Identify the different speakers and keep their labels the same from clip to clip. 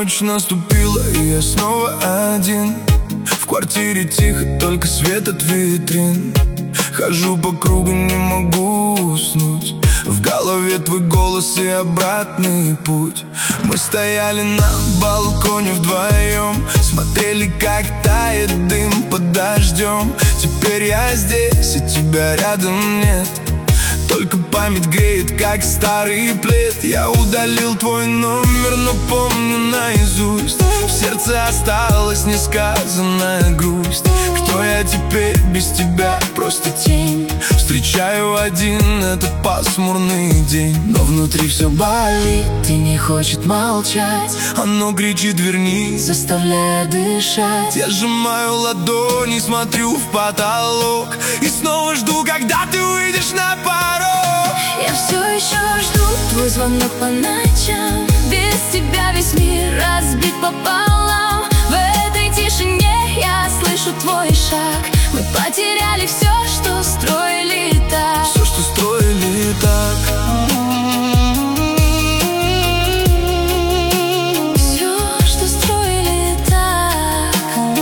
Speaker 1: Ночь наступила, и я снова один. В квартире тихо, только свет от витрин. Хожу по кругу, не могу уснуть. В голове твой голос и обратный путь. Мы стояли на балконе вдвоем, смотрели, как тает дым под дождем. Теперь я здесь, и тебя рядом нет. Только память греет, как старый плед. Я удалил твой номер, но помню наизусть. В сердце осталась несказанная грусть. Кто я теперь без тебя? Просто тень. Встречаю один этот пасмурный день. Но внутри все болит и не хочет молчать. Оно кричит: вернись, заставляя дышать. Я сжимаю ладони, смотрю в потолок и снова жду, когда ты выйдешь на порог.
Speaker 2: Я все еще жду твой звонок по ночам. Без тебя весь мир разбит пополам. В этой тишине я слышу твой шаг. Мы потеряли все, что строили так.
Speaker 1: Все, что строили так.
Speaker 2: Все, что строили так.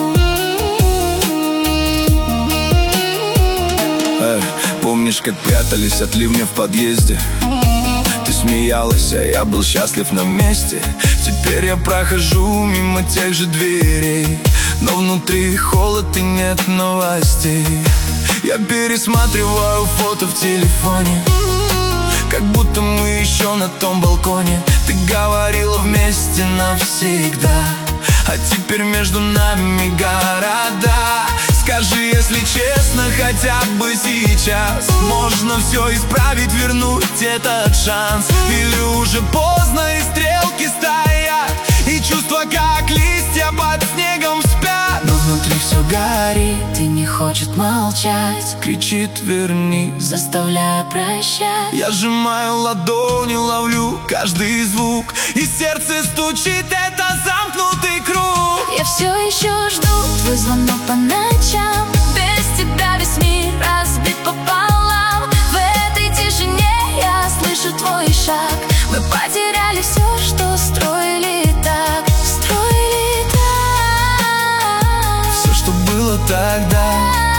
Speaker 1: Помнишь, как прятались от ливня в подъезде? Ты смеялась, а я был счастлив на месте. Теперь я прохожу мимо тех же дверей, но внутри холод и нет новостей. Я пересматриваю фото в телефоне, как будто мы еще на том балконе. Ты говорила вместе навсегда, а теперь между нами города. Скажи, если честно, хотя бы сейчас можно все исправить, вернуть этот шанс? Или уже поздно и стрелки стоят, и чувства, как листья под снегом, спят?
Speaker 2: Но внутри все горит и не хочет молчать.
Speaker 1: Кричит: вернись,
Speaker 2: заставляя прощать.
Speaker 1: Я сжимаю ладони, ловлю каждый звук, и сердце стучит, это замкнутый круг.
Speaker 2: Я все еще жду твой звонок по ночам. Без тебя весь мир разбит пополам. В этой тишине я слышу твой шаг. Мы потеряли все, что строили так. Строили так.
Speaker 1: Все, что было тогда.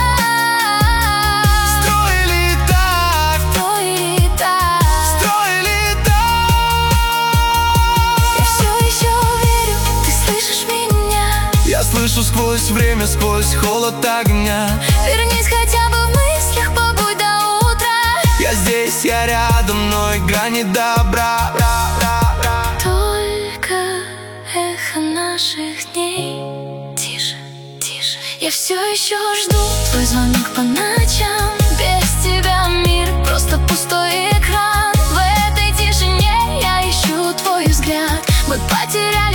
Speaker 1: Строили так.
Speaker 2: Строили так.
Speaker 1: Строили так.
Speaker 2: Я все еще верю, ты слышишь меня.
Speaker 1: Я слышу сквозь время, сквозь холод огня.
Speaker 2: Вернись хотя бы в мыслях, побудь до утра.
Speaker 1: Я здесь, я рядом, но игра не добра.
Speaker 2: Только эхо наших дней. Тише, тише. Я все еще жду твой звонок по ночам. Без тебя мир просто пустой экран. В этой тишине я ищу твой взгляд. Мы потеряли